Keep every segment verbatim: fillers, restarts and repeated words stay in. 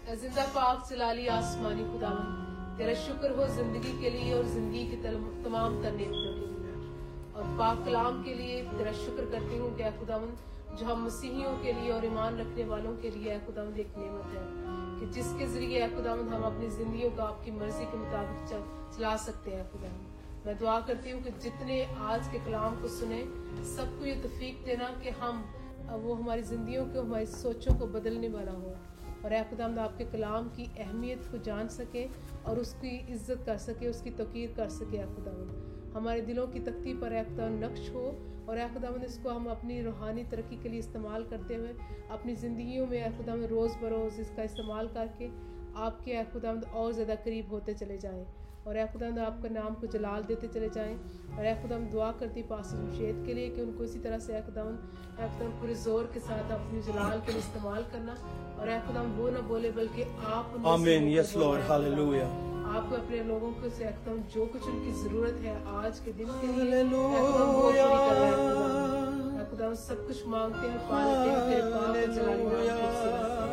जिंदा पाक जलाली आसमानी खुदावन, तेरा शुक्र हो जिंदगी के लिए और जिंदगी की तमाम तर नेमतों के लिए, और पाक कलाम के लिए तेरा शुक्र करती हूँ कि खुदावन जो हम मसीहियों के लिए और ईमान रखने वालों के लिए है खुदावन एक नेमत है कि जिसके जरिए है खुदावन हम अपनी जिंदगियों का आपकी मर्जी के मुताबिक चला सकते हैं। खुदावन मैं दुआ करती हूँ कि जितने आज के कलाम को सुने सबको ये तौफीक देना कि हम वो हमारी जिंदगियों को हमारी सोचों को बदलने वाला हो, और ऐ खुदावंद आपके कलाम की अहमियत को जान सके और उसकी इज्जत कर सके, उसकी तौकीर कर सके। ऐ खुदावंद हमारे दिलों की तख्ती पर ऐ खुदावंद नक्श हो, और ऐ खुदावंद इसको हम अपनी रूहानी तरक्की के लिए इस्तेमाल करते हुए अपनी ज़िंदगियों में ऐ खुदावंद रोज़ बरोज़ इसका इस्तेमाल करके आपके ऐ खुदावंद और ज़्यादा करीब होते चले जाएँ, और ऐ खुदावंद आपका नाम को जलाल देते चले जाएं। और ऐ खुदावंद दुआ करती पास जमशेद के लिए कि उनको इसी तरह से ऐ खुदावंद ऐ खुदावंद पूरे जोर के साथ अपनी जलाल के लिए इस्तेमाल करना, और ऐ खुदावंद वो ना बोले बल्कि आप आमीन। Yes Lord, hallelujah. आप अपने लोगों को से ऐ खुदावंद जो कुछ उनकी जरूरत है आज के दिन के लिए हालेलुया, ऐ खुदावंद सब कुछ मांगते हैं पालते हैं तेरे पाक जलाल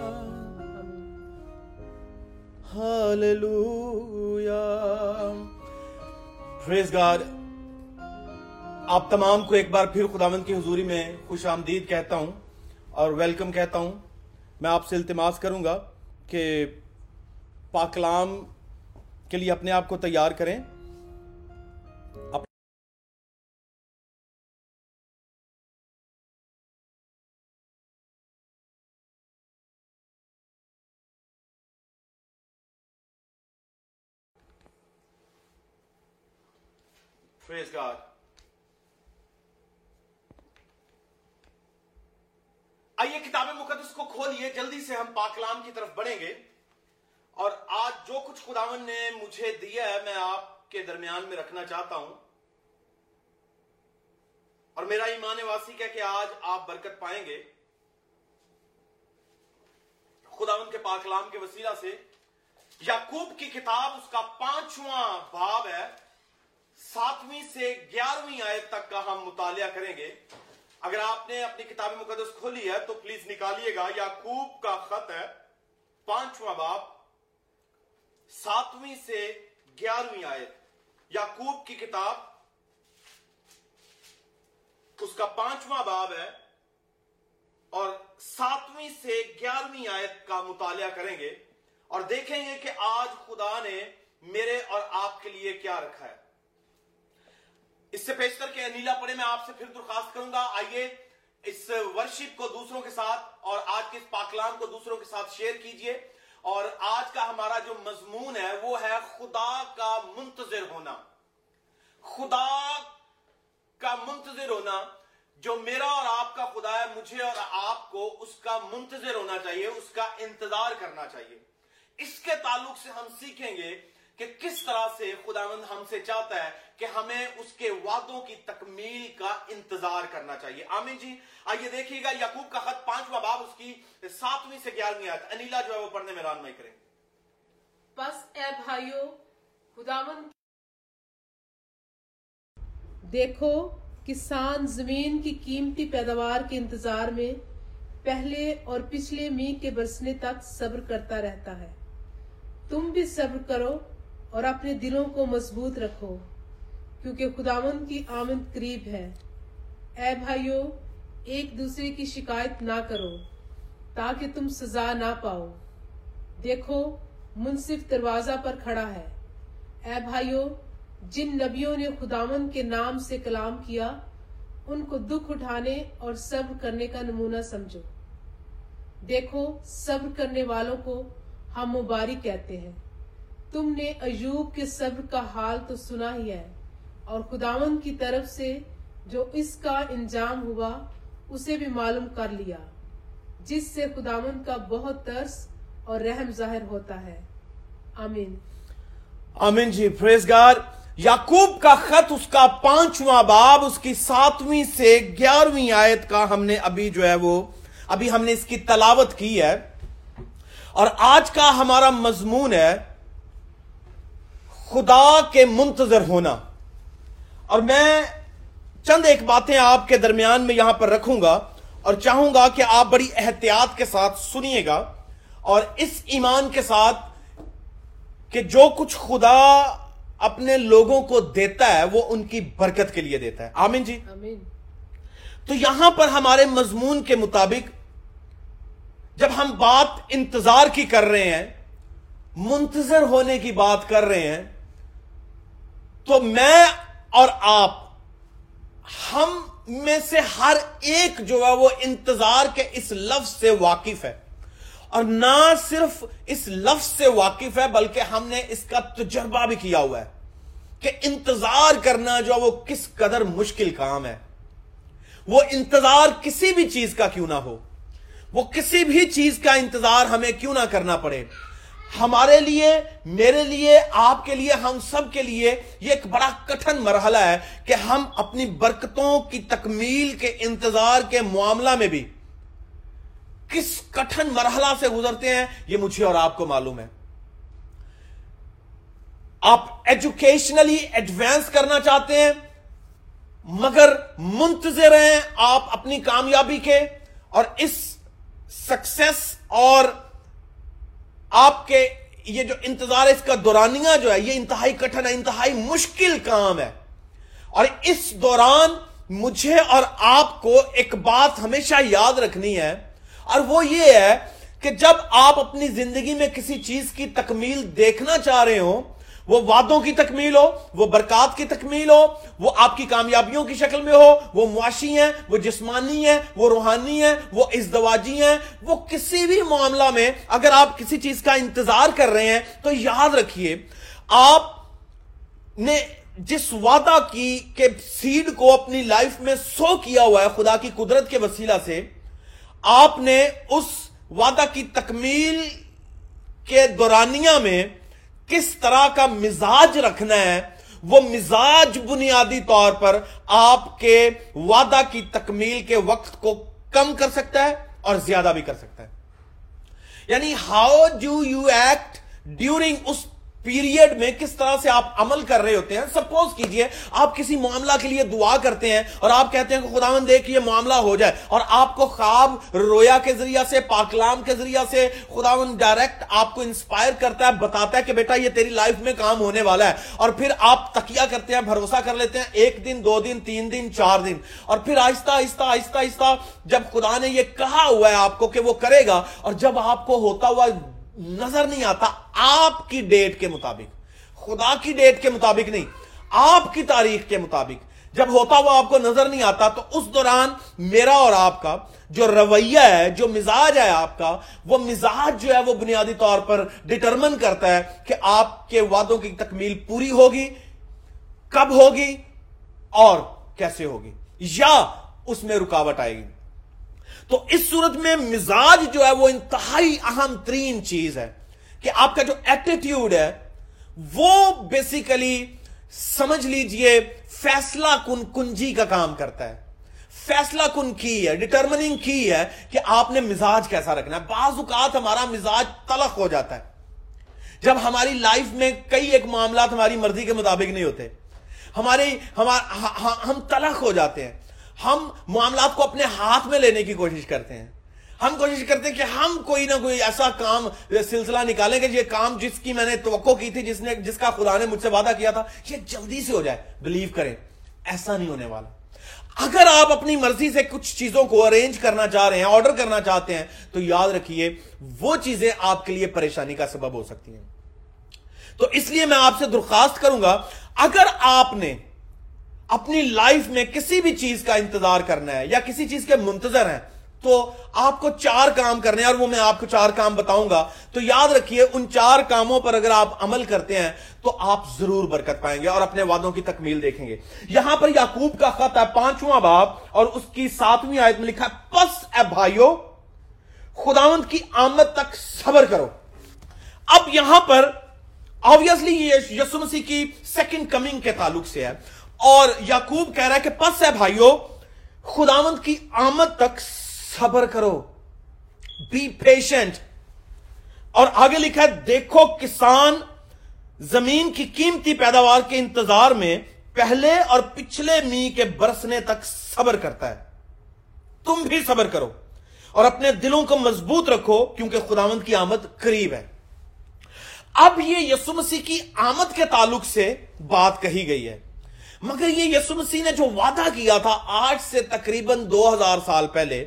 हालेलुया। Praise God. आप तमाम को एक बार फिर खुदावंद की हुजूरी में खुश आमदीद कहता हूं और वेलकम कहता हूं। मैं आपसे इल्तिमास करूंगा कि पाक कलाम के लिए अपने आप को तैयार करें। Praise God. आइए किताब मुकद्दस को खोलिए, जल्दी से हम पाक कलाम की तरफ बढ़ेंगे। और आज जो कुछ खुदावन ने मुझे दिया है मैं आपके दरमियान में रखना चाहता हूं, और मेरा ईमान वासिक है कि आज आप बरकत पाएंगे खुदावन के पाक कलाम के वसीला से। याकूब की किताब उसका पांचवां बाब है, सातवीं से ग्यारहवीं आयत तक का हम मुतालिया करेंगे। अगर आपने अपनी किताब मुकद्दस खोली है तो प्लीज निकालिएगा। याकूब का खत है, पांचवां बाब, सातवीं से ग्यारहवीं आयत। याकूब की किताब उसका पांचवां बाब है और सातवीं से ग्यारहवीं आयत का मुतालिया करेंगे और देखेंगे कि आज खुदा ने मेरे और आपके लिए क्या रखा है। इससे पेशतर के अनीला पढ़े मैं आपसे फिर दरखास्त करूंगा, आइए इस वर्शिप को दूसरों के साथ और आज के इस पाकलाम को दूसरों के साथ शेयर कीजिए। और आज का हमारा जो मजमून है वो है खुदा का मुंतजिर होना। खुदा का मुंतजिर होना, जो मेरा और आपका खुदा है, मुझे और आपको उसका मुंतजिर होना चाहिए, उसका इंतजार करना चाहिए। इसके ताल्लुक से हम सीखेंगे कि किस तरह से खुदावंद हमसे चाहता है कि हमें उसके वादों की तकमील का इंतजार करना चाहिए। आमीन जी। आइए देखिएगा याकूब का खत पांचवा बाब उसकी सातवीं से ग्यारहवीं आयत। अनीला जो है वो पढ़ने में रहनुमाई करेंगे। बस ए भाइयों, खुदावंद देखो, किसान जमीन की कीमती पैदावार के इंतजार में पहले और पिछले मींह के बरसने तक सब्र करता रहता है। तुम भी सब्र करो और अपने दिलों को मजबूत रखो, क्योंकि खुदावंद की आमद करीब है। ऐ भाइयों, एक दूसरे की शिकायत ना करो ताकि तुम सजा ना पाओ। देखो, मुंसिफ दरवाजा पर खड़ा है। ऐ भाइयों, जिन नबियों ने खुदावंद के नाम से कलाम किया, उनको दुख उठाने और सब्र करने का नमूना समझो। देखो, सब्र करने वालों को हम मुबारक कहते हैं। तुमने अयूब के सब्र का हाल तो सुना ही है, और खुदावंद की तरफ से जो इसका इंजाम हुआ उसे भी मालूम कर लिया, जिससे खुदावंद का बहुत तरस और रहम जाहिर होता है। आमीन। आमीन जी। Praise God. याकूब का खत उसका पांचवा बाब उसकी सातवीं से ग्यारहवीं आयत का हमने अभी जो है वो अभी हमने इसकी तलावत की है, और आज का हमारा मजमून है खुदा के मुंतजर होना। और मैं चंद एक बातें आपके दरमियान में यहां पर रखूंगा और चाहूंगा कि आप बड़ी एहतियात के साथ सुनिएगा और इस ईमान के साथ कि जो कुछ खुदा अपने लोगों को देता है वो उनकी बरकत के लिए देता है। आमीन जी, आमीन। तो यहां पर हमारे मजमून के मुताबिक जब हम बात इंतजार की कर रहे हैं, मुंतजर होने की बात कर रहे हैं, तो मैं और आप, हम में से हर एक जो है वो इंतजार के इस लफ्ज से वाकिफ है, और ना सिर्फ इस लफ्ज से वाकिफ है बल्कि हमने इसका तजुर्बा भी किया हुआ है कि इंतजार करना जो है वो किस कदर मुश्किल काम है। वो इंतजार किसी भी चीज का क्यों ना हो, वो किसी भी चीज का इंतजार हमें क्यों ना करना पड़े, हमारे लिए, मेरे लिए, आपके लिए, हम सब के लिए यह एक बड़ा कठिन मरहला है कि हम अपनी बरकतों की तकमील के इंतजार के मामला में भी किस कठिन मरहला से गुजरते हैं, यह मुझे और आपको मालूम है। आप एजुकेशनली एडवांस करना चाहते हैं मगर मुंतजिर हैं आप अपनी कामयाबी के, और इस सक्सेस और आपके ये जो इंतजार है इसका दौरानिया जो है ये इंतहाई कठिन है, इंतहाई मुश्किल काम है। और इस दौरान मुझे और आपको एक बात हमेशा याद रखनी है, और वो ये है कि जब आप अपनी जिंदगी में किसी चीज की तकमील देखना चाह रहे हो, वो वादों की तकमील हो, वो बरकत की तकमील हो, वो आपकी कामयाबियों की शक्ल में हो, वो मुआशी है, वो जिस्मानी है, वो रूहानी है, वो इज़्दवाजी है, वो किसी भी मामला में अगर आप किसी चीज का इंतजार कर रहे हैं तो याद रखिए आपने जिस वादा की के सीड को अपनी लाइफ में सो किया हुआ है खुदा की कुदरत के वसीला से, आपने उस वादा की तकमील के दौरानिया में किस तरह का मिजाज रखना है, वो मिजाज बुनियादी तौर पर आपके वादा की तकमील के वक्त को कम कर सकता है और ज्यादा भी कर सकता है। यानी how do you act during उस पीरियड में, किस तरह से आप अमल कर रहे होते हैं। सपोज कीजिए आप किसी मामला के लिए दुआ करते हैं और आप कहते हैं कि खुदावंद देख ये मामला हो जाए, और आपको ख्वाब रोया के जरिया से, पाकलाम के जरिया से खुदावंद डायरेक्ट आपको इंस्पायर करता है, बताता है कि बेटा ये तेरी लाइफ में काम होने वाला है, और फिर आप तकिया करते हैं, भरोसा कर लेते हैं, एक दिन, दो दिन, तीन दिन, चार दिन, और फिर आहिस्ता आहिस्ता आहिस्ता आहिस्ता जब खुदा ने ये कहा हुआ है आपको कि वो करेगा, और जब आपको होता हुआ नजर नहीं आता आपकी डेट के मुताबिक, खुदा की डेट के मुताबिक नहीं, आपकी तारीख के मुताबिक जब होता हुआ आपको नजर नहीं आता, तो उस दौरान मेरा और आपका जो रवैया है, जो मिजाज है आपका, वो मिजाज जो है वो बुनियादी तौर पर डिटरमिन करता है कि आपके वादों की तकमील पूरी होगी, कब होगी और कैसे होगी, या उसमें रुकावट आएगी। तो इस सूरत में मिजाज जो है वो इंतहाई अहम तरीन चीज है कि आपका जो एटीट्यूड है वो बेसिकली समझ लीजिए फैसला कुन कुंजी का काम करता है, फैसला कुन की है, डिटर्मिनिंग की है कि आपने मिजाज कैसा रखना है। बाज़ औक़ात हमारा मिजाज तलख हो जाता है जब हमारी लाइफ में कई एक मामला हमारी मर्जी के मुताबिक नहीं होते, हमारी हमारा हम तलख हो जाते हैं, हम मामलात को अपने हाथ में लेने की कोशिश करते हैं, हम कोशिश करते हैं कि हम कोई ना कोई ऐसा काम सिलसिला निकालेंगे, ये काम जिसकी मैंने तवक्को की थी, जिसने जिसका खुदा ने मुझसे वादा किया था, ये जल्दी से हो जाए। बिलीव करें ऐसा नहीं होने वाला। अगर आप अपनी मर्जी से कुछ चीजों को अरेंज करना चाह रहे हैं, ऑर्डर करना चाहते हैं, तो याद रखिए वो चीजें आपके लिए परेशानी का सबब हो सकती हैं। तो इसलिए मैं आपसे दरख्वास्त करूंगा, अगर आपने अपनी लाइफ में किसी भी चीज का इंतजार करना है या किसी चीज के मुंतजर हैं, तो आपको चार काम करने हैं, और वो मैं आपको चार काम बताऊंगा। तो याद रखिए उन चार कामों पर अगर आप अमल करते हैं तो आप जरूर बरकत पाएंगे और अपने वादों की तकमील देखेंगे। यहां पर याकूब का खत है, पांचवां बाब और उसकी सातवीं आयत में लिखा है, बस ए भाइयों खुदावंद की आमद तक सब्र करो। अब यहां पर ऑब्वियसली ये यीशु मसीह की सेकंड कमिंग के ताल्लुक से है, और याकूब कह रहा है कि पस है भाइयों खुदावंद की आमद तक सब्र करो, बी पेशेंट। और आगे लिखा है, देखो किसान जमीन की कीमती पैदावार के इंतजार में पहले और पिछले मींह के बरसने तक सब्र करता है, तुम भी सब्र करो। और अपने दिलों को मजबूत रखो, क्योंकि खुदावंद की आमद करीब है। अब ये यीशु मसीह की आमद के ताल्लुक से बात कही गई है, मगर ये यीशु मसीह ने जो वादा किया था आज से तकरीबन दो हज़ार साल पहले,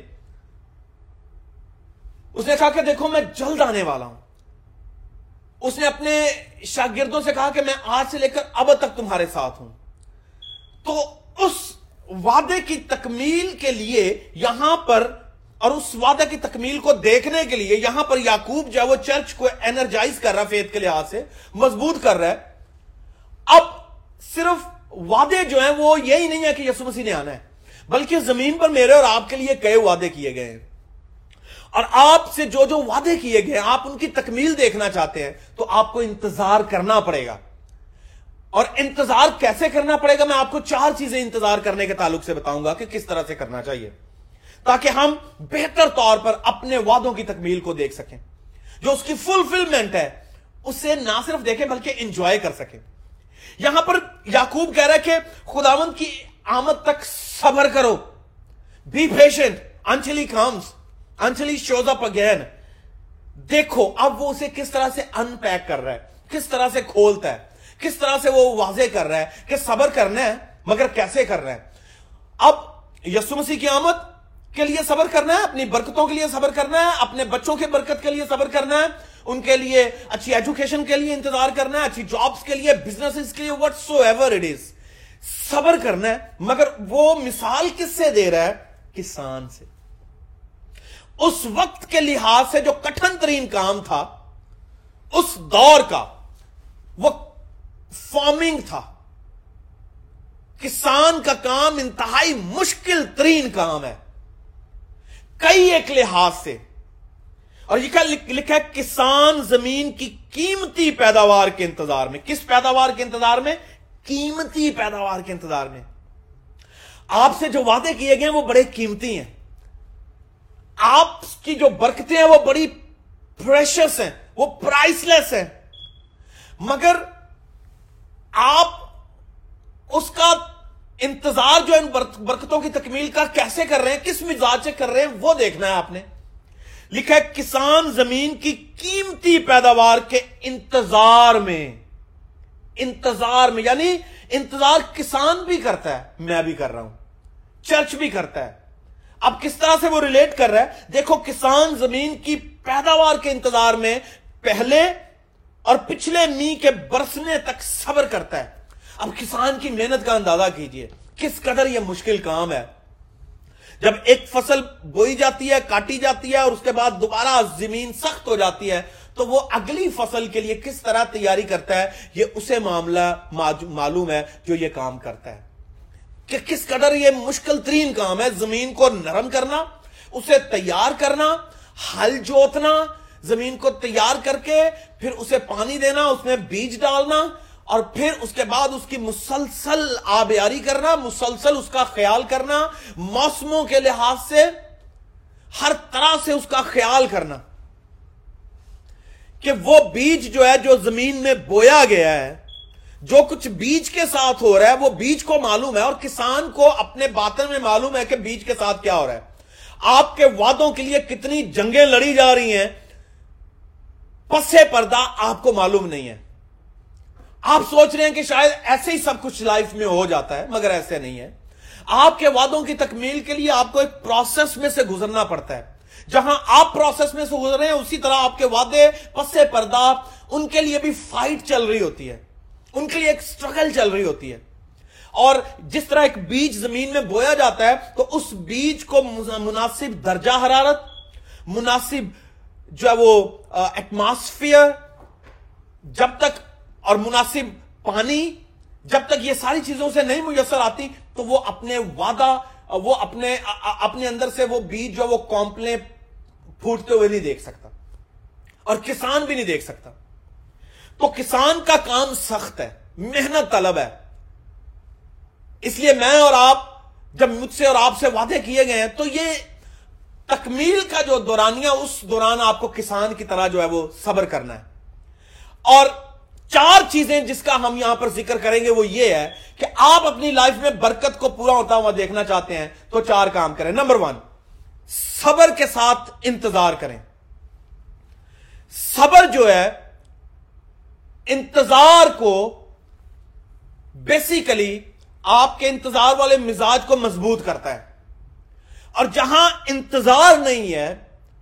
उसने कहा कि देखो मैं जल्द आने वाला हूं। उसने अपने शागिर्दों से कहा कि मैं आज से लेकर अब तक तुम्हारे साथ हूं। तो उस वादे की तकमील के लिए यहां पर, और उस वादे की तकमील को देखने के लिए यहां पर याकूब जो है वो चर्च को एनर्जाइज कर रहा है, फेथ के लिहाज से मजबूत कर रहा है। अब सिर्फ वादे जो हैं वो यही नहीं है कि यीशु मसीह ने आना है, बल्कि जमीन पर मेरे और आपके लिए कई वादे किए गए हैं, और आपसे जो जो वादे किए गए आप उनकी तकमील देखना चाहते हैं तो आपको इंतजार करना पड़ेगा। और इंतजार कैसे करना पड़ेगा, मैं आपको चार चीजें इंतजार करने के ताल्लुक से बताऊंगा कि किस तरह से करना चाहिए, ताकि हम बेहतर तौर पर अपने वादों की तकमील को देख सकें, जो उसकी फुलफिलमेंट है उसे ना सिर्फ देखें बल्कि एंजॉय कर सकें। यहां पर याकूब कह रहा है कि खुदावंद की आमद तक सब्र करो, be patient until he comes, until he shows up again। देखो अब वो उसे किस तरह से अनपैक कर रहा है, किस तरह से खोलता है, किस तरह से वो वाजे कर रहा है कि सब्र करना है, मगर कैसे कर रहा है। अब यीशु मसीह की आमद के लिए सब्र करना है, अपनी बरकतों के लिए सब्र करना है, अपने बच्चों के बरकत के लिए सब्र करना है, उनके लिए अच्छी एजुकेशन के लिए इंतजार करना है, अच्छी जॉब्स के लिए, बिजनेसेस के लिए, व्हाटसोएवर इट इज, सब्र करना है। मगर वो मिसाल किससे दे रहा है? किसान से। उस वक्त के लिहाज से जो कठिन तरीन काम था उस दौर का, वो फार्मिंग था। किसान का काम इंतहाई मुश्किल तरीन काम है कई एक लिहाज से। और ये क्या लिखा है? किसान जमीन की कीमती पैदावार के इंतजार में। किस पैदावार के इंतजार में? कीमती पैदावार के इंतजार में। आपसे जो वादे किए गए हैं वो बड़े कीमती हैं, आपकी जो बरकतें हैं वो बड़ी प्रेशियस हैं, वो प्राइसलेस हैं, मगर आप उसका इंतजार जो इन बरकतों की तकमील का कैसे कर रहे हैं, किस मिजाज से कर रहे हैं, वो देखना है आपने। लिखा है किसान जमीन की कीमती पैदावार के इंतजार में। इंतजार में यानी इंतजार किसान भी करता है, मैं भी कर रहा हूं, चर्च भी करता है। अब किस तरह से वो रिलेट कर रहा है? देखो, किसान जमीन की पैदावार के इंतजार में पहले और पिछले मींह के बरसने तक सब्र करता है। अब किसान की मेहनत का अंदाजा कीजिए, किस कदर यह मुश्किल काम है। जब एक फसल बोई जाती है, काटी जाती है और उसके बाद दोबारा जमीन सख्त हो जाती है, तो वो अगली फसल के लिए किस तरह तैयारी करता है, ये उसे मामला मालूम है जो ये काम करता है कि किस कदर ये मुश्किल तरीन काम है। जमीन को नरम करना, उसे तैयार करना, हल जोतना, जमीन को तैयार करके फिर उसे पानी देना, उसमें बीज डालना और फिर उसके बाद उसकी मुसलसल आबियारी करना, मुसलसल उसका ख्याल करना, मौसमों के लिहाज से हर तरह से उसका ख्याल करना कि वो बीज जो है जो जमीन में बोया गया है, जो कुछ बीज के साथ हो रहा है वो बीज को मालूम है और किसान को अपने बातन में मालूम है कि बीज के साथ क्या हो रहा है। आपके वादों के लिए कितनी जंगें लड़ी जा रही हैं, पस्से पर्दा आपको मालूम नहीं है। आप सोच रहे हैं कि शायद ऐसे ही सब कुछ लाइफ में हो जाता है, मगर ऐसे नहीं है। आपके वादों की तकमील के लिए आपको एक प्रोसेस में से गुजरना पड़ता है। जहां आप प्रोसेस में से गुजर रहे हैं उसी तरह आपके वादे पस्से पर्दा, उनके लिए भी फाइट चल रही होती है, उनके लिए एक स्ट्रगल चल रही होती है। और जिस तरह एक बीज जमीन में बोया जाता है तो उस बीज को मुनासिब दर्जा हरारत, मुनासिब जो है वो एटमॉस्फेयर जब तक और मुनासिब पानी जब तक ये सारी चीजों से नहीं मुयसर आती तो वो अपने वादा, वो अपने अपने अंदर से वो बीज जो वो कॉम्पले फूटते हुए नहीं देख सकता और किसान भी नहीं देख सकता। तो किसान का काम सख्त है, मेहनत तलब है। इसलिए मैं और आप, जब मुझसे और आपसे वादे किए गए हैं तो ये तकमील का जो दौरानिया, उस दौरान आपको किसान की तरह जो है वो सब्र करना है। और चार चीजें जिसका हम यहां पर जिक्र करेंगे वो ये है कि आप अपनी लाइफ में बरकत को पूरा होता हुआ देखना चाहते हैं तो चार काम करें। नंबर वन, सबर के साथ इंतजार करें। सबर जो है इंतजार को बेसिकली आपके इंतजार वाले मिजाज को मजबूत करता है, और जहां इंतजार नहीं है,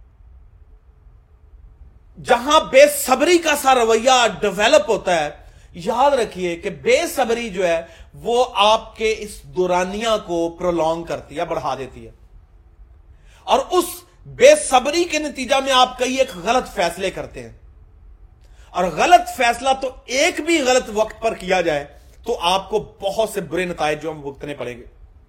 जहां बेसब्री का सा रवैया डेवलप होता है, याद रखिए कि बेसब्री जो है वो आपके इस दुरानिया को प्रोलॉन्ग करती है, बढ़ा देती है, और उस बेसब्री के नतीजा में आप कई एक गलत फैसले करते हैं, और गलत फैसला तो एक भी गलत वक्त पर किया जाए तो आपको बहुत से बुरे नतायज जो हम भुगतने पड़ेंगे।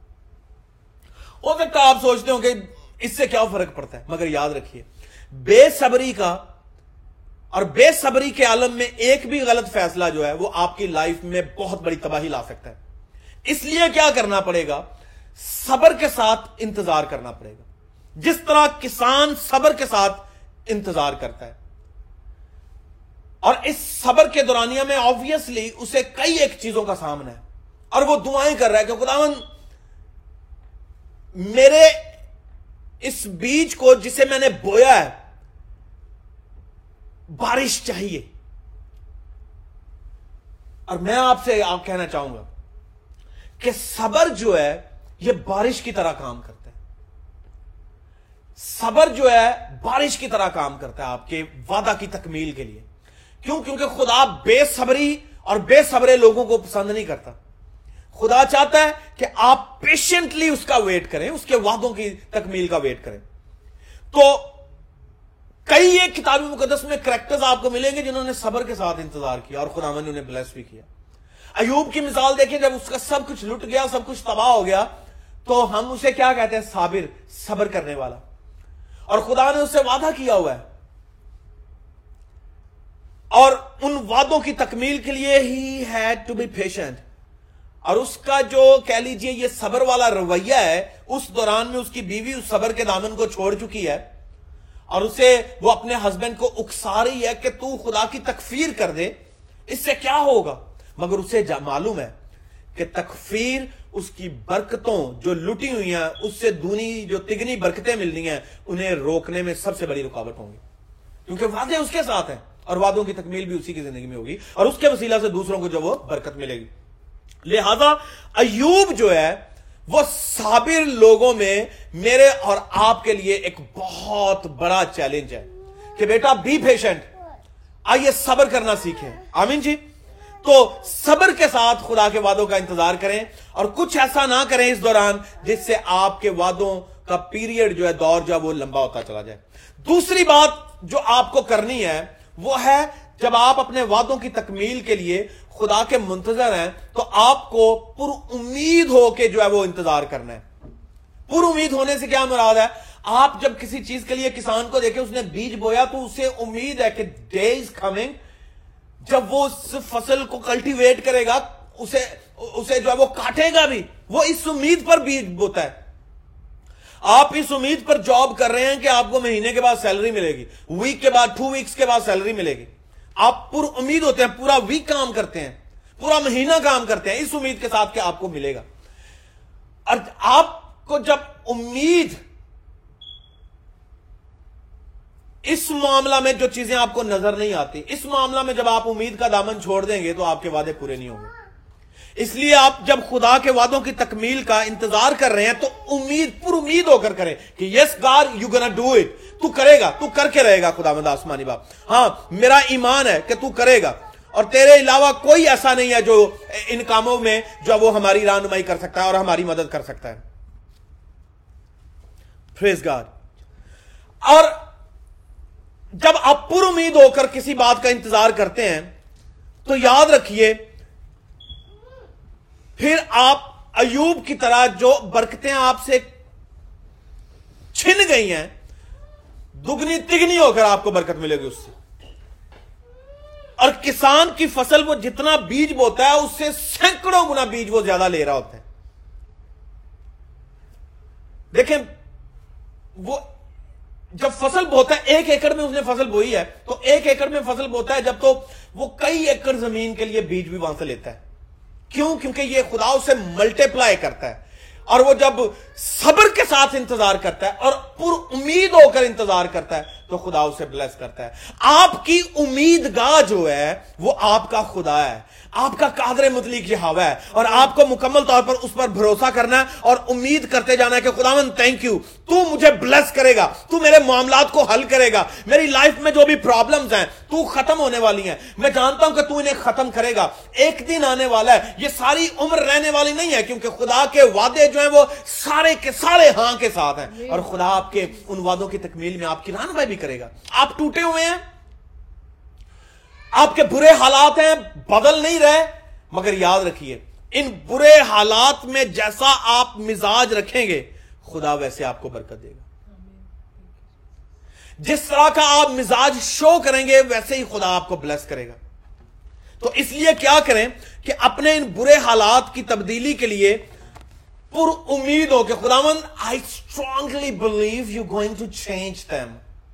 हो सकता है आप सोचते हो कि इससे क्या फर्क पड़ता है, मगर याद रखिए बेसब्री का और बेसब्री के आलम में एक भी गलत फैसला जो है वो आपकी लाइफ में बहुत बड़ी तबाही ला सकता है। इसलिए क्या करना पड़ेगा, सब्र के साथ इंतजार करना पड़ेगा, जिस तरह किसान सब्र के साथ इंतजार करता है। और इस सब्र के दौरानिया में ऑब्वियसली उसे कई एक चीजों का सामना है, और वो दुआएं कर रहा है कि खुदावन मेरे इस बीज को जिसे मैंने बोया है बारिश चाहिए। और मैं आपसे आप कहना चाहूंगा कि सब्र जो है यह बारिश की तरह काम करता है। सब्र जो है बारिश की तरह काम करता है आपके वादा की तकमील के लिए। क्यों? क्योंकि खुदा बेसब्री और बेसब्रे लोगों को पसंद नहीं करता। खुदा चाहता है कि आप पेशेंटली उसका वेट करें, उसके वादों की तकमील का वेट करें। तो कई एक किताबी मुकद्दस में करैक्टर्स आपको मिलेंगे जिन्होंने सब्र के साथ इंतजार किया और खुदावन ने उन्हें ब्लेस भी किया। अयूब की मिसाल देखिए, जब उसका सब कुछ लुट गया, सब कुछ तबाह हो गया, तो हम उसे क्या कहते हैं? साबिर, सब्र करने वाला। और खुदा ने उससे वादा किया हुआ है, और उन वादों की तकमील के लिए ही हैड टू बी पेशेंट। और उसका जो कह लीजिए ये सब्र वाला रवैया है, उस दौरान में उसकी बीवी उस सब्र के दामन को छोड़ चुकी है, और उसे वो अपने हस्बैंड को उकसा रही है कि तू खुदा की तकफीर कर दे, इससे क्या होगा। मगर उसे मालूम है कि तकफीर उसकी बरकतों जो लुटी हुई हैं उससे दूनी जो तिगनी बरकतें मिलनी हैं उन्हें रोकने में सबसे बड़ी रुकावट होंगी, क्योंकि वादे उसके साथ हैं और वादों की तकमील भी उसी की जिंदगी में होगी, और उसके वसीला से दूसरों को जो वो बरकत मिलेगी। लिहाजा अय्यूब जो है वो साबिर लोगों में मेरे और आपके लिए एक बहुत बड़ा चैलेंज है कि बेटा बी पेशेंट, आइए सब्र करना सीखें। आमीन जी। तो सब्र के साथ खुदा के वादों का इंतजार करें, और कुछ ऐसा ना करें इस दौरान जिससे आपके वादों का पीरियड जो है, दौर जो है वो लंबा होता चला जाए। दूसरी बात जो आपको करनी है वो है, जब आप अपने वादों की तकमील के लिए खुदा के मुंतजर हैं तो आपको पुर उम्मीद होके जो है वो इंतजार करना है। पुर उम्मीद होने से क्या मुराद है? आप जब किसी चीज के लिए किसान को देखें, उसने बीज बोया तो उसे उम्मीद है कि डे इज कमिंग जब वो उस फसल को कल्टीवेट करेगा, उसे उसे जो है वो काटेगा भी, वो इस उम्मीद पर बीज बोता है। आप इस उम्मीद पर जॉब कर रहे हैं कि आपको महीने के बाद सैलरी मिलेगी, वीक के बाद, टू वीक्स के बाद सैलरी मिलेगी। आप पूरी उम्मीद होते हैं, पूरा वीक काम करते हैं, पूरा महीना काम करते हैं इस उम्मीद के साथ कि आपको मिलेगा। और आपको जब उम्मीद, इस मामला में जो चीजें आपको नजर नहीं आती, इस मामला में जब आप उम्मीद का दामन छोड़ देंगे तो आपके वादे पूरे नहीं होंगे। इसलिए आप जब खुदा के वादों की तकमील का इंतजार कर रहे हैं तो उम्मीद, पूरी उम्मीद होकर करें कि yes God you gonna do it, तू करेगा, तू करके रहेगा खुदावंद आसमानी बाप। हाँ, मेरा ईमान है कि तू करेगा, और तेरे अलावा कोई ऐसा नहीं है जो इन कामों में जो वो हमारी रहनुमाई कर सकता है और हमारी मदद कर सकता है। Praise God. और जब आप पूरी उम्मीद होकर किसी बात का इंतजार करते हैं तो याद रखिए, फिर आप अय्यूब की तरह जो बरकतें आपसे छिन गई हैं, दुगनी तिगनी होकर आपको बरकत मिलेगी उससे। और किसान की फसल वो जितना बीज बोता है उससे सैकड़ों गुना बीज वो ज्यादा ले रहा होता है। देखें, वो जब फसल बोता है, एक एकड़ में उसने फसल बोई है, तो एक एकड़ में फसल बोता है जब तो वो कई एकड़ जमीन के लिए बीज भी वहां से लेता है। क्यों? क्योंकि ये खुदा उसे मल्टीप्लाई करता है। और वो जब सब्र के साथ इंतजार करता है और पुर उम्मीद होकर इंतजार करता है तो खुदा उसे ब्लेस करता है। आपकी उम्मीदगाह जो है वो आपका खुदा है, आपका कादर मुतलिक यहोवा है, और आपको मुकम्मल तौर पर उस पर भरोसा करना है और उम्मीद करते जाना है कि खुदावन थैंक यू, तू मुझे ब्लेस करेगा, तू मेरे मामलात को हल करेगा, मेरी लाइफ में जो भी प्रॉब्लम्स हैं तू खत्म होने वाली हैं, मैं जानता हूं कि तू इन्हें खत्म करेगा। एक दिन आने वाला है, ये सारी उम्र रहने वाली नहीं है, क्योंकि खुदा के वादे जो हैं वो सारे के सारे हां के साथ हैं, और खुदा आपके उन वादों की तकमील में आपकी रहनुमाई भी करेगा। आप टूटे हुए हैं, आपके बुरे हालात हैं, बदल नहीं रहे, मगर याद रखिए इन बुरे हालात में जैसा आप मिजाज रखेंगे खुदा वैसे आपको बरकत देगा। जिस तरह का आप मिजाज शो करेंगे वैसे ही खुदा आपको ब्लेस करेगा। तो इसलिए क्या करें कि अपने इन बुरे हालात की तब्दीली के लिए पुर उम्मीद हो कि खुदावन I strongly believe you going to change them,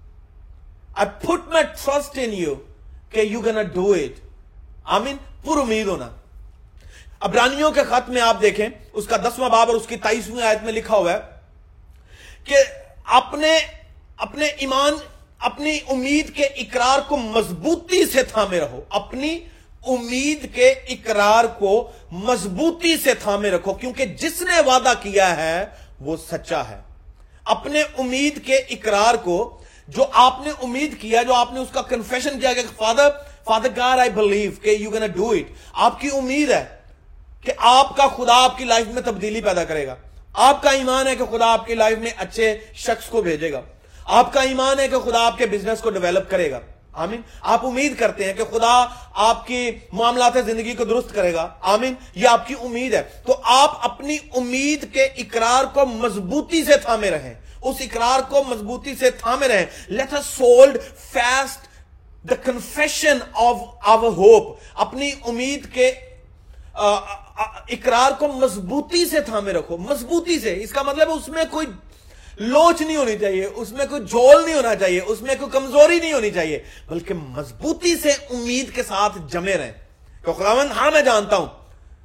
I put my trust in you कि यू गोना डू इट। आमीन। पुर उम्मीद होना। अब्रानियों के खत में आप देखें उसका दसवां बाब और उसकी तेईसवीं आयत में लिखा हुआ है कि अपने अपने ईमान अपनी उम्मीद के इकरार को मजबूती से थामे रहो, अपनी उम्मीद के इकरार को मजबूती से थामे रखो, क्योंकि जिसने वादा किया है वो सच्चा है। अपने उम्मीद के इकरार को, जो आपने उम्मीद किया, जो आपने उसका कन्फेशन किया कि father father God I believe कि यू गोना डू इट, आपकी उम्मीद है कि आपका खुदा आपकी लाइफ में तब्दीली पैदा करेगा। आपका ईमान है कि खुदा आपकी लाइफ में अच्छे शख्स को भेजेगा। आपका ईमान है कि खुदा आपके बिजनेस को डेवलप करेगा। आमीन। आप उम्मीद करते हैं कि खुदा आपकी मामलात जिंदगी को दुरुस्त करेगा। आमीन। ये आपकी उम्मीद है। तो आप अपनी उम्मीद के इकरार को मजबूती से थामे रहें, उस इकरार को मजबूती से थामे रहें। Let us hold fast the confession of our hope. अपनी उम्मीद के आ, आ, इकरार को मजबूती से थामे रखो, मजबूती से। इसका मतलब उसमें कोई लोच नहीं होनी चाहिए, उसमें कोई झोल नहीं होना चाहिए, उसमें कोई कमजोरी नहीं होनी चाहिए, बल्कि मजबूती से उम्मीद के साथ जमे रहें। तो खुदावंद, हां मैं जानता हूं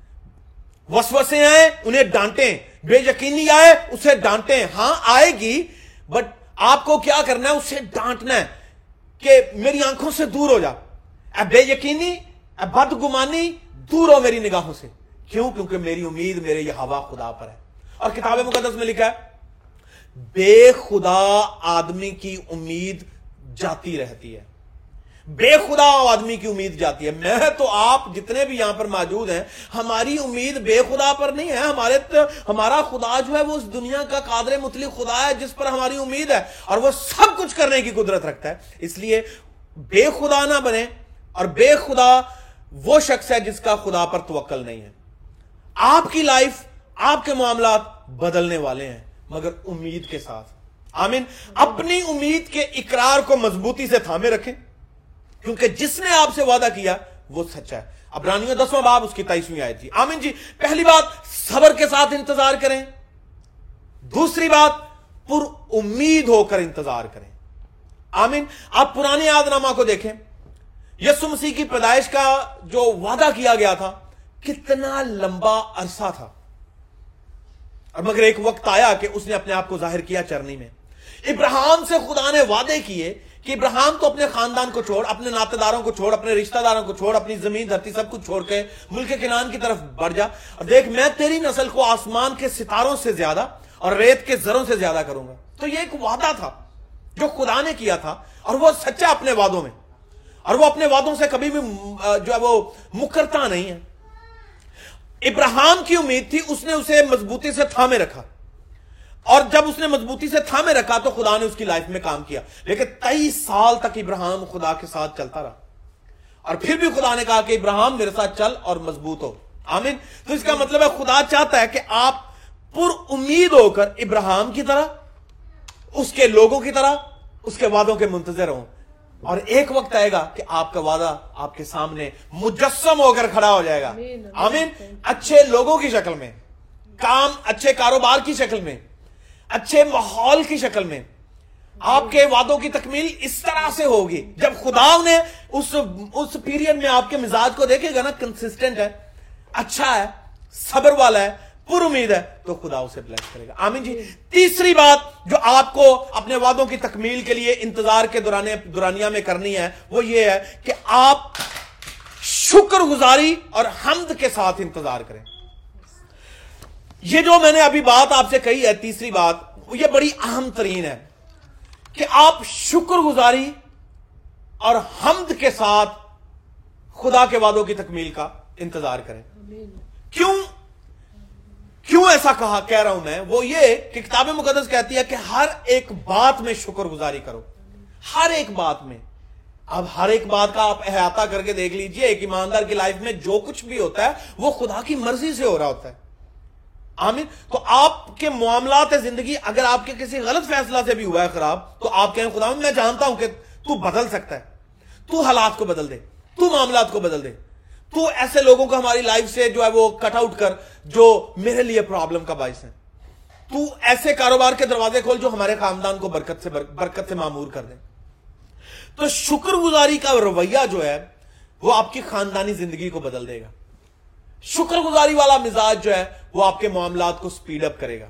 वसवसे आए उन्हें डांटें, बेयकीनी आए उसे डांटें। हां आएगी, बट आपको क्या करना है? उसे डांटना है कि मेरी आंखों से दूर हो जा, अब बेयकीनी अब बदगुमानी दूर हो मेरी निगाहों से। क्यों? क्योंकि मेरी उम्मीद मेरे यहोवा खुदा पर है। और किताब मुकद्दस में लिखा है बेखुदा आदमी की उम्मीद जाती रहती है। बेखुदा आदमी की उम्मीद जाती है। मैं तो आप जितने भी यहां पर मौजूद हैं, हमारी उम्मीद बेखुदा पर नहीं है। हमारे तो, हमारा खुदा जो है वो उस दुनिया का कादर मुतलिक खुदा है जिस पर हमारी उम्मीद है, और वो सब कुछ करने की कुदरत रखता है। इसलिए बेखुदा ना बने, और बेखुदा वो शख्स है जिसका खुदा पर तवक्कल नहीं है। आपकी लाइफ, आपके मामलात बदलने वाले हैं, मगर उम्मीद के साथ। आमीन। अपनी उम्मीद के इकरार को मजबूती से थामे रखें, क्योंकि जिसने आपसे वादा किया वो सच्चा है। अब्रानियों दसवां बाब उसकी तेईसवीं आयत थी। आमीन जी। पहली बात, सब्र के साथ इंतजार करें। दूसरी बात, पुर उम्मीद होकर इंतजार करें। आमीन। आप पुराने यादनामा को देखें, यीशु मसीह की पैदाइश का जो वादा किया गया था कितना लंबा अरसा था, और मगर एक वक्त आया कि उसने अपने आप को जाहिर किया चरनी में। इब्राहिम से खुदा ने वादे किए कि इब्राहिम तो अपने खानदान को छोड़, अपने नातेदारों को छोड़, अपने रिश्तेदारों को छोड़, अपनी जमीन धरती सब कुछ छोड़ के मुल्क किनान की तरफ बढ़ जा, और देख मैं तेरी नस्ल को आसमान के सितारों से ज्यादा और रेत के जरों से ज्यादा करूंगा। तो यह एक वादा था जो खुदा ने किया था, और वो सच्चा अपने वादों में, और वो अपने वादों से कभी भी जो है वो मुकरता नहीं है। इब्राहिम की उम्मीद थी, उसने उसे मजबूती से थामे रखा, और जब उसने मजबूती से थामे रखा तो खुदा ने उसकी लाइफ में काम किया। लेकिन तेईस साल तक इब्राहिम खुदा के साथ चलता रहा, और फिर भी खुदा ने कहा कि इब्राहिम मेरे साथ चल और मजबूत हो। आमीन। तो इसका मतलब है खुदा चाहता है कि आप पुर उम्मीद होकर इब्राहिम की तरह, उसके लोगों की तरह, उसके वादों के मुंतजर हों, और एक वक्त आएगा कि आपका वादा आपके सामने मुजस्सम होकर खड़ा हो जाएगा। आमीन। अच्छे लोगों की शक्ल में, काम अच्छे कारोबार की शक्ल में, अच्छे माहौल की शक्ल में आपके वादों की तकमील इस तरह से होगी। जब खुदा ने उस उस पीरियड में आपके मिजाज को देखेगा ना, कंसिस्टेंट है, अच्छा है, सब्र वाला है, पूरी उम्मीद है तो खुदा उसे ब्लेस करेगा। आमीन जी। तीसरी बात जो आपको अपने वादों की तकमील के लिए इंतजार के दौरान दुरानिया में करनी है वो ये है कि आप शुक्रगुजारी और हम्द के साथ इंतजार करें। ये जो मैंने अभी बात आपसे कही है, तीसरी बात, ये बड़ी अहम तरीन है कि आप शुक्रगुजारी और हम्द के साथ खुदा के वादों की तकमील का इंतजार करें। क्यों क्यों ऐसा कहा कह रहा हूं मैं, वो ये कि किताब मुकद्दस कहती है कि हर एक बात में शुक्रगुजारी करो, हर एक बात में। अब हर एक बात का आप अहाता करके देख लीजिए, एक ईमानदार की लाइफ में जो कुछ भी होता है वो खुदा की मर्जी से हो रहा होता है। आमीन। तो आपके मामलात जिंदगी अगर आपके किसी गलत फैसला से भी हुआ है खराब, तो आप कहें खुदा मैं जानता हूं कि तू बदल सकता है, तू हालात को बदल दे, तू मामलात को बदल दे, तू ऐसे लोगों को हमारी लाइफ से जो है वो कट आउट कर जो मेरे लिए प्रॉब्लम का बाइस है, तू ऐसे कारोबार के दरवाजे खोल जो हमारे खानदान को बरकत से बर, बरकत से मामूर कर दे। तो शुक्रगुजारी का रवैया जो है वो आपकी खानदानी जिंदगी को बदल देगा। शुक्रगुजारी वाला मिजाज जो है वो आपके मामलात को स्पीड अप करेगा।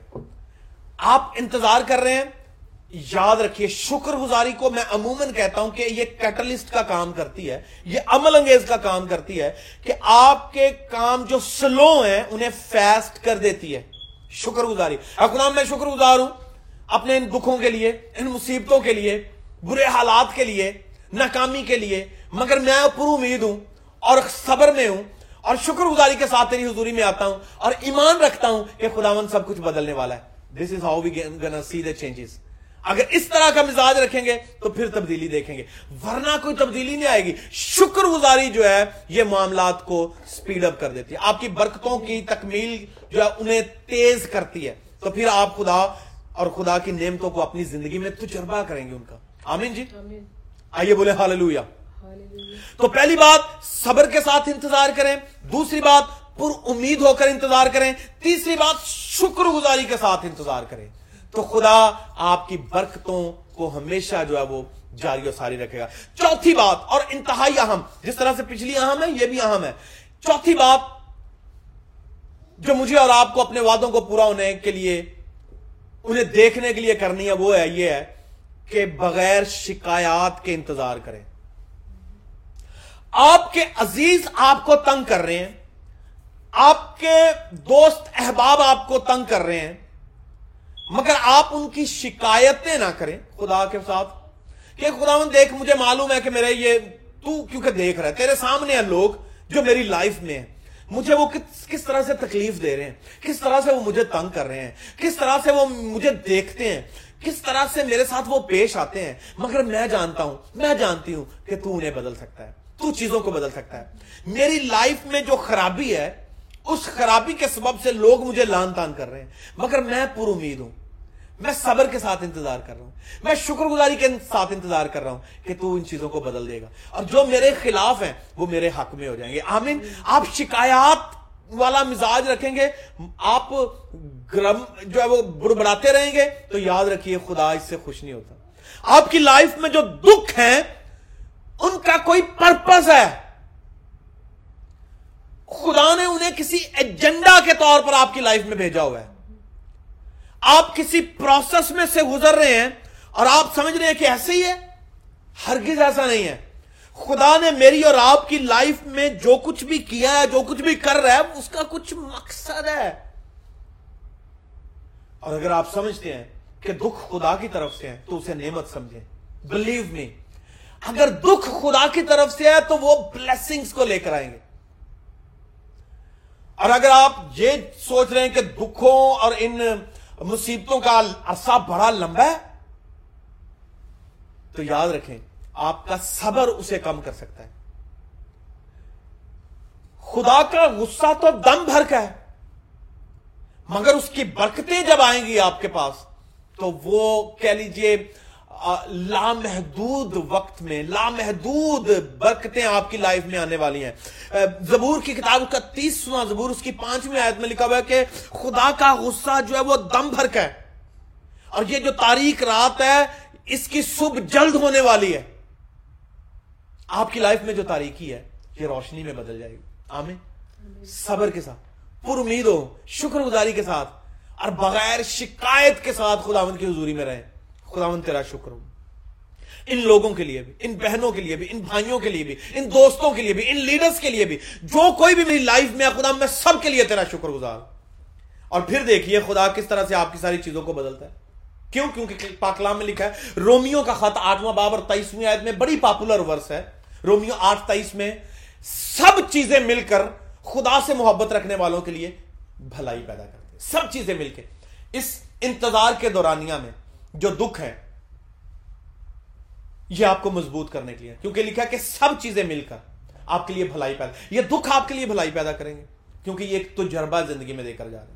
आप इंतजार कर रहे हैं, याद रखिए शुक्रगुजारी को मैं अमूमन कहता हूं कि ये कैटलिस्ट का काम करती है, ये अमल अंगेज का काम करती है कि आपके काम जो स्लो हैं उन्हें फास्ट कर देती है। शुक्रगुजारी, खुदा मैं शुक्रगुजार हूं अपने इन दुखों के लिए, इन मुसीबतों के लिए, बुरे हालात के लिए, नाकामी के लिए, मगर मैं पूरी उम्मीद हूं और सब्र में हूं और शुक्रगुजारी के साथ तेरी हुजूरी में आता हूं और ईमान रखता हूं कि खुदावन सब कुछ बदलने वाला है। This is how we gonna see the changes. अगर इस तरह का मिजाज रखेंगे तो फिर तब्दीली देखेंगे, वरना कोई तब्दीली नहीं आएगी। शुक्रगुजारी जो है ये मामलात को स्पीड अप कर देती है, आपकी बरकतों की तकमील जो है उन्हें तेज करती है। तो फिर आप खुदा और खुदा की नेमतों को अपनी जिंदगी में तजुर्बा करेंगे उनका। आमीन जी। आइए बोले हालेलुया। तो पहली बात सब्र के साथ इंतजार करें, दूसरी बात पुर उम्मीद होकर इंतजार करें, तीसरी बात शुक्रगुजारी के साथ इंतजार करें। तो खुदा आपकी बरकतों को हमेशा जो है वो जारी और सारी रखेगा। चौथी बात और इंतहाई अहम, जिस तरह से पिछली अहम है ये भी अहम है, चौथी बात जो मुझे और आपको अपने वादों को पूरा होने के लिए, उन्हें देखने के लिए करनी है वो है ये है कि बगैर शिकायत के इंतजार करें। आपके अजीज आपको तंग कर रहे हैं, आपके दोस्त अहबाब आपको तंग कर रहे हैं, मगर आप उनकी शिकायतें ना करें खुदा के साथ कि खुदावन देख मुझे मालूम है कि मेरे ये तू क्योंकि देख रहा है, तेरे सामने हैं लोग जो मेरी लाइफ में है, मुझे वो किस किस तरह से तकलीफ दे रहे हैं, किस तरह से वो मुझे तंग कर रहे हैं, किस तरह से वो मुझे देखते हैं, किस तरह से मेरे साथ वो पेश आते हैं, मगर मैं जानता हूं, मैं जानती हूं कि तू उन्हें बदल सकता है, तू चीजों को बदल सकता है। मेरी लाइफ में जो खराबी है उस खराबी के सबब से लोग मुझे लान तान कर रहे हैं, मगर मैं पूरी उम्मीद हूं, मैं सब्र के साथ इंतजार कर रहा हूं, मैं शुक्रगुजारी के साथ इंतजार कर रहा हूं कि तू इन चीजों को बदल देगा और जो मेरे खिलाफ हैं वो मेरे हक में हो जाएंगे। आमीन। आप शिकायत वाला मिजाज रखेंगे, आप ग्रम जो है वो बुड़बड़ाते रहेंगे, तो याद रखिए खुदा इससे खुश नहीं होता। आपकी लाइफ में जो दुख हैं उनका कोई पर्पस है, खुदा ने उन्हें किसी एजेंडा के तौर पर आपकी लाइफ में भेजा हुआ है। आप किसी प्रोसेस में से गुजर रहे हैं और आप समझ रहे हैं कि ऐसे ही है, हरगिज ऐसा नहीं है। खुदा ने मेरी और आपकी लाइफ में जो कुछ भी किया है, जो कुछ भी कर रहा है, उसका कुछ मकसद है। और अगर आप समझते हैं कि दुख खुदा की तरफ से है तो उसे नेमत समझें। बिलीव मी, अगर दुख खुदा की तरफ से है तो वो ब्लेसिंग्स को लेकर आएंगे। और अगर आप ये सोच रहे हैं कि दुखों और इन मुसीबतों का अरसा बड़ा लंबा है, तो याद रखें आपका सब्र उसे कम कर सकता है। खुदा का गुस्सा तो दम भर का है, मगर उसकी बरकतें जब आएंगी आपके पास तो वो कह लीजिए लामहदूद वक्त में लामहदूद बरकतें आपकी लाइफ में आने वाली हैं। जबूर की किताब का तीसवां जबूर उसकी पांचवीं आयत में लिखा हुआ है कि खुदा का गुस्सा जो है वो दम भर का है और ये जो तारीक रात है इसकी सुबह जल्द होने वाली है। आपकी लाइफ में जो तारीकी है ये रोशनी में बदल जाएगी। आमीन। सब्र के साथ पुर उम्मीद हो, शुक्रगुजारी के साथ और बगैर शिकायत के साथ खुदावंद की हुजूरी में रहे। खुदावंद तेरा शुक्र हो इन लोगों के लिए भी, इन बहनों के लिए भी, इन भाइयों के लिए भी, इन दोस्तों के लिए भी, इन लीडर्स के लिए भी, जो कोई भी मेरी लाइफ में है खुदा, मैं सब के लिए तेरा शुक्रगुजार। और फिर देखिए खुदा किस तरह से आपकी सारी चीजों को बदलता है। क्यों? क्योंकि पाकलाम में लिखा है, रोमियो का खत आठवां बाब और तेईसवीं आयत में बड़ी पॉपुलर वर्स है, रोमियो आठ तेईस में, सब चीजें मिलकर खुदा से मोहब्बत रखने वालों के लिए भलाई पैदा करती है। सब चीजें मिलकर इस इंतजार के दौरानिया में जो दुख है यह आपको मजबूत करने के लिए, क्योंकि लिखा है कि सब चीजें मिलकर आपके लिए भलाई पैदा, ये दुख आपके लिए भलाई पैदा करेंगे, क्योंकि ये एक तजुर्बा जिंदगी में देकर जा रहे हैं।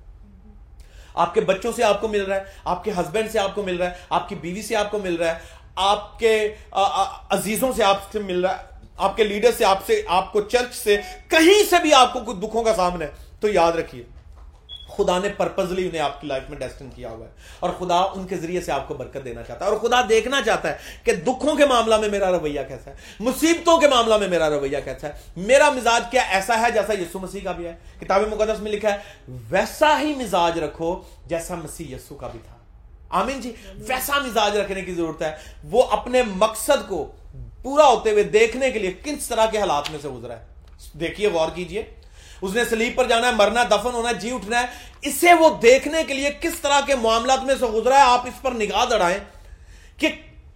आपके बच्चों से आपको मिल रहा है, आपके हस्बैंड से आपको मिल रहा है, आपकी बीवी से आपको मिल रहा है, आपके अजीजों से आपसे मिल रहा है, आपके लीडर से, आपसे, आपको चर्च से, कहीं से भी आपको कुछ दुखों का सामना है, तो याद रखिए खुदा ने पर्पसली उन्हें आपकी लाइफ में डेस्टिन किया हुआ है और खुदा उनके जरिए से आपको बरकत देना चाहता है। और खुदा देखना चाहता है कि दुखों के मामला में मेरा रवैया कैसा है, मुसीबतों के मामला में मेरा रवैया कैसा है, मेरा मिजाज क्या ऐसा है जैसा यीशु मसीह का भी है। किताब मुकद्दस में लिखा है, वैसा ही मिजाज रखो जैसा मसीह यीशु का भी था। आमीन जी, वैसा मिजाज रखने की जरूरत है। वो अपने मकसद को पूरा होते हुए देखने के लिए किस तरह के हालात में से गुजरा है, देखिए, गौर कीजिए। उसने सलीब पर जाना है, मरना, दफन होना, जी उठना है, इसे वो देखने के लिए किस तरह के मामलात में से गुजरा है। आप इस पर निगाह दड़ाएं कि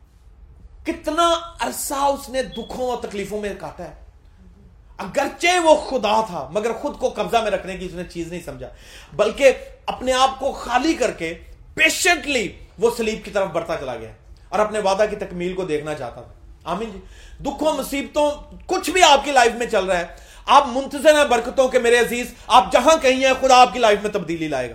कितना अरसा उसने दुखों और तकलीफों में काटा है। अगरचे वो खुदा था मगर खुद को कब्जा में रखने की उसने चीज नहीं समझा, बल्कि अपने आप को खाली करके पेशेंटली वो सलीब की तरफ बढ़ता चला गया और अपने वादा की तकमील को देखना चाहता था। आमीन जी। दुखों, मुसीबतों, कुछ भी आपकी लाइफ में चल रहा है, आप मुंतज़िर हैं बरकतों के मेरे अजीज। आप जहां कहीं हैं, खुदा आपकी लाइफ में तब्दीली लाएगा।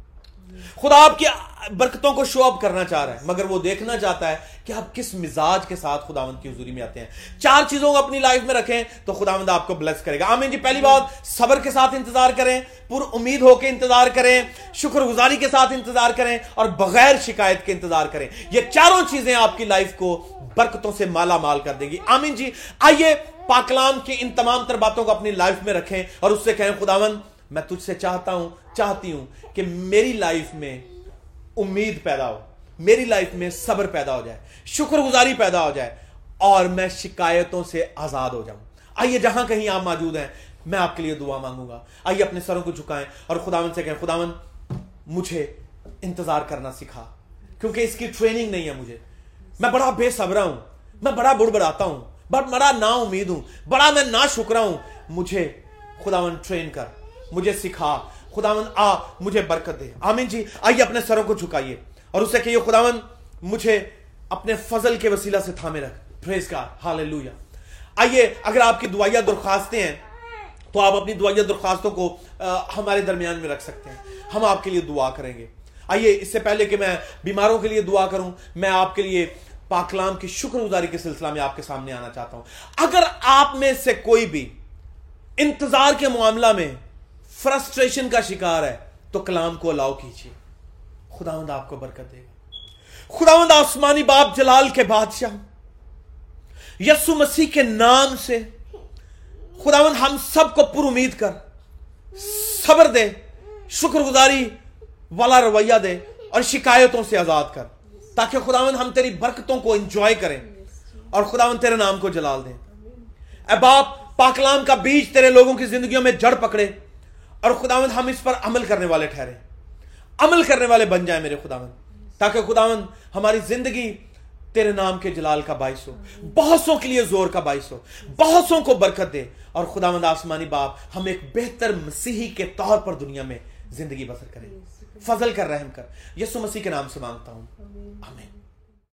खुदा आपकी बरकतों को शो अप करना चाह रहा है, मगर वो देखना चाहता है कि आप किस मिजाज के साथ खुदावंद की हुजूरी में आते हैं। चार चीजों को अपनी लाइफ में रखें तो खुदावंद आपको ब्लेस करेगा। आमीन जी। पहली बात, सब्र के साथ इंतजार करें, पूरी उम्मीद होकर इंतजार करें, शुक्रगुजारी के साथ इंतजार करें और बगैर शिकायत के इंतजार करें। ये चारों चीजें आपकी लाइफ को बरकतों से माला माल कर देंगी। आमीन जी। आइए पाकलाम की इन तमाम तर बातों को अपनी लाइफ में रखें और उससे कहें, खुदावंद मैं तुझसे चाहता हूं, चाहती हूं कि मेरी लाइफ में उम्मीद पैदा हो, मेरी लाइफ में सब्र पैदा हो जाए, शुक्रगुजारी पैदा हो जाए और मैं शिकायतों से आजाद हो जाऊं। आइए जहां कहीं आप मौजूद हैं, मैं आपके लिए दुआ मांगूंगा। आइए अपने सरों को झुकाएं और खुदावंद से कहें, खुदावंद मुझे इंतजार करना सिखा, क्योंकि इसकी ट्रेनिंग नहीं है मुझे। मैं बड़ा बेसब्रा हूं, मैं बड़ा बुड़बड़ाता हूं, बड़ा ना उम्मीद हूं, बड़ा मैं ना शुक्रा हूं। मुझे खुदावंद ट्रेन कर, मुझे सिखा, खुदावंद आ मुझे बरकत दे। आमीन जी। आइए अपने सरों को झुकाइए और उससे कहिए, खुदावंद मुझे अपने फजल के वसीला से थामे रख। Praise God, hallelujah. आइए, अगर आपकी दुआया दरख्वास्तें हैं तो आप अपनी दुआया दरख्वास्तों को आ, हमारे दरमियान में रख सकते हैं, हम आपके लिए दुआ करेंगे। आइए, इससे पहले कि मैं बीमारों के लिए दुआ करूं, मैं आपके लिए पाकलाम की शुक्रगुजारी के सिलसिला में आपके सामने आना चाहता हूं। अगर आप में से कोई भी इंतजार के मामला में फ्रस्ट्रेशन का शिकार है तो कलाम को अलाउ कीजिए, खुदावंद आपको बरकत देगा। खुदावंद आसमानी बाप, जलाल के बादशाह, यीशु मसीह के नाम से खुदावंद हम सबको पुर उम्मीद कर सब्र दे, शुक्रगुजारी वाला रवैया दे और शिकायतों से आजाद कर, ताकि खुदावंद हम तेरी बरकतों को एंजॉय करें और खुदावंद तेरे नाम को जलाल दें। ऐ बाप, पाकलाम का बीज तेरे लोगों की जिंदगियों में जड़ पकड़े और खुदावंद हम इस पर अमल करने वाले ठहरे, अमल करने वाले बन जाए मेरे खुदावंद, ताकि खुदावंद हमारी जिंदगी तेरे नाम के जलाल का बाइस हो, बहुतों के लिए जोर का बाइस हो, बहुतों को बरकत दे और खुदावंद आसमानी बाप हम एक बेहतर मसीही के तौर पर दुनिया में जिंदगी बसर करें। फजल कर, रहम कर, यीशु मसीह के नाम से मांगता हूं, आमीन।